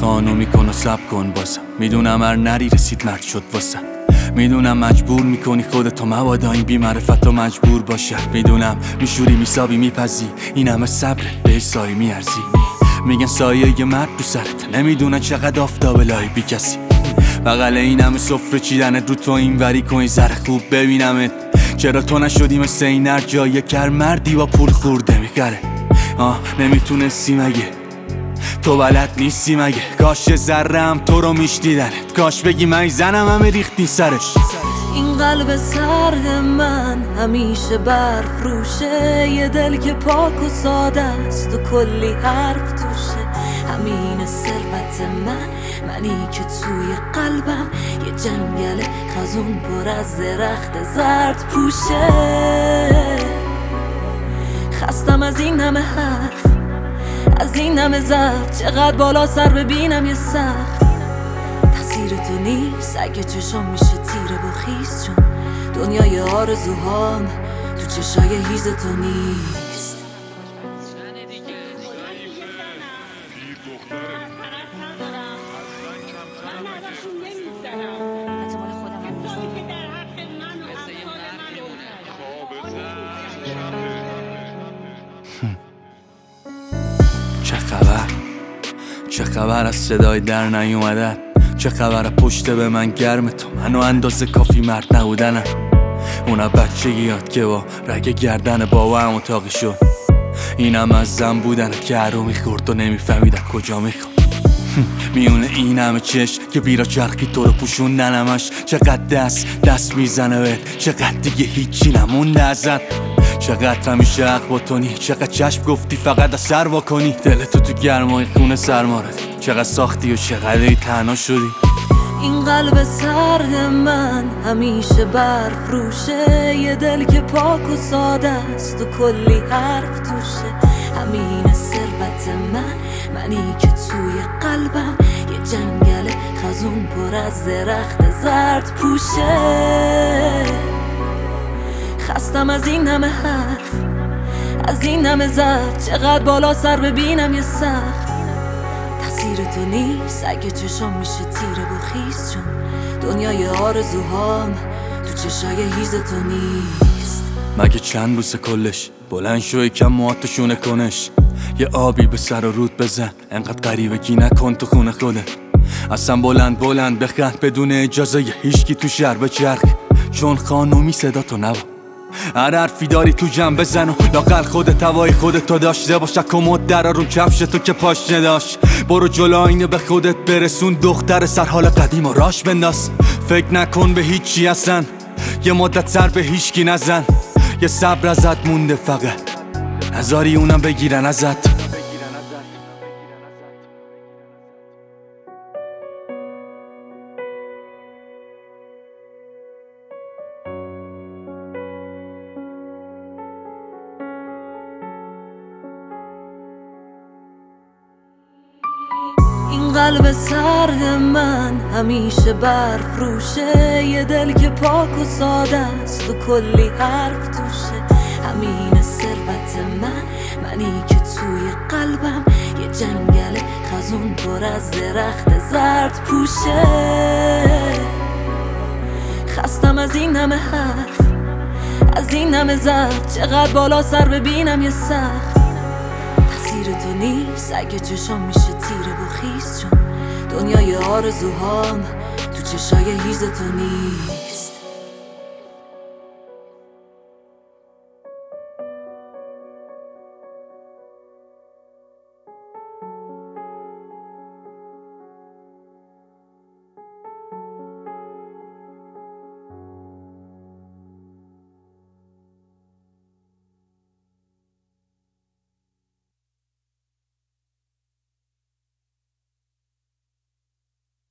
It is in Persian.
خانو میکن و سب کن بازم. میدونم هر نری رسید مرد شد واسم. میدونم مجبور میکنی خودتو مبادا این بی‌معرفتو مجبور باشه. میدونم میشوری میسابی میپزی این همه صبر به سایه میارزی. میگن سایه یه مرد تو سرت، نمیدونن چقدر آفتاب لای بی کسی. بغل این همه سفره چیدنت رو تو این وری کن ذره خوب ببینمت. چرا تو نشدی مثل این هر جای کر مردی با پول خورده میخره. نمیتونستی مگه؟ تو بلد نیستی مگه؟ کاش ذرم تو رو میشنیدنت، کاش بگی من زنم همه ریختی سرش. این قلب سرد من همیشه برفروشه، یه دل که پاک و ساده است و کلی حرف توشه. همین ثروت منی که توی قلبم یه جنگل خزون پر از درخت زرد پوشه. خستم از این همه حرف، از این همه ضعف، چقدر بالا سر ببینم یه سقف. تقصیر تو نیست اگه چشم میشه تیره و خیس، چون دنیای آرزوهام تو چشای هیز تو نیست. چه خبر از صدای در نیومدن؟ چه خبر پشت به من گرم تو؟ منو اندازه کافی مرد نبودنم. اونا بچگیات که با رگ گردن بابا هم اتاقی شد. اینم از زن بودن که هرو میخورد و نمیفهمیدن کجا میخواد. میونه این همه چشم که بیرا چرخی تو رو پوشوندنمش. چقدر دست میزنه بهت، چقدر دیگه هیچی نمونده ازت. چقدر همیشه حق با تونی، چقدر چشم گفتی فقط از سر واکنی. دلتو تو گرمای خونه سرما ردی، چقدر ساختی و چقدر تنها شدی. این قلب سرد من همیشه برفروشه، یه دل که پاک و ساده است و کلی حرف توشه. همین ثروت منی که توی قلبم یه جنگل خزون پر از درخت زرد پوشه. خستم از این همه حرف، از این همه ضعف، چقدر بالا سر ببینم یه سقف. تقصیر تو نیست اگه چشم میشه تیره و خیس، چون دنیای آرزوهام تو چشای هیز تو نیست. مگه چند بوسه کلش بلند شو یکم موهاتو کنش. یه آبی به سر و رود بزن، انقدر غریبگی نکن تو خونه خودت. اصلا بلند بخند بدون اجازه هیچکی تو شهر بچرخ، چون خانومی صدا تو نبا. هر حرفی داری تو جمع بزن و لاقل خودت هوای خودتو داشته باش. کمد درا رو کفش تو که پاش نداشت. برو جلو آینه به خودت برسون، دختر سر حال قدیم و راش بنداز. فکر نکن به هیچی اصلا، یه مدت سر به هیچکی نزن. یه صبر ازت مونده فقط، نذاری اونم بگیرن ازت. این قلب سرد من همیشه برفروشه، یه دل که پاک و ساده است و کلی حرف توشه. همین ثروت منی که توی قلبم یه جنگل خزون پر از درخت زرد پوشه. خستم از این همه حرف، از این همه ضعف، چقدر بالا سر ببینم یه سقف. تقصیر تو نیست اگه چشم میشه تیره و خیس، چون دنیای آرزوهام تو چشای هیز تو نیست.